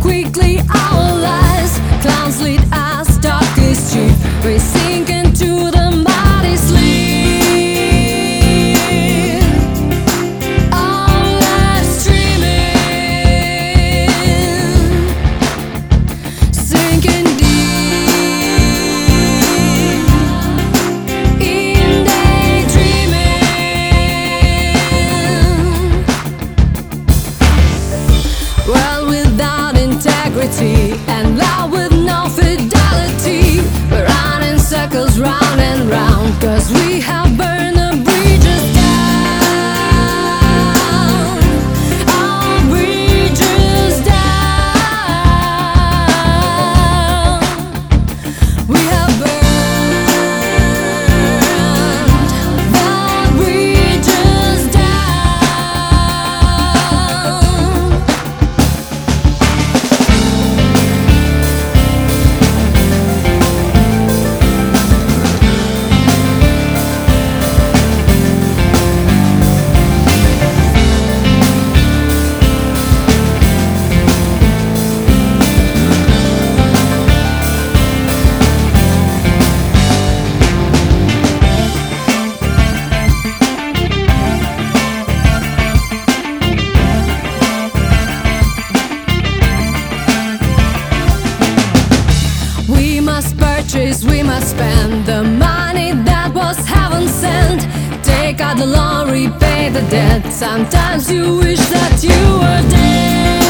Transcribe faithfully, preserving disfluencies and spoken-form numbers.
quickly our lives. Clowns lead us, darkest street. We sink into the mighty sleep. Our lives dreaming, sinking deep in daydreaming. Well, without integrity and love with no fidelity, we're running circles round and round, 'cause we have burned the bridges down. Our bridges down. We have burned the bridges down. We must purchase, we must spend the money that was heaven sent. Take out the loan, repay the debt. Sometimes you wish that you were dead.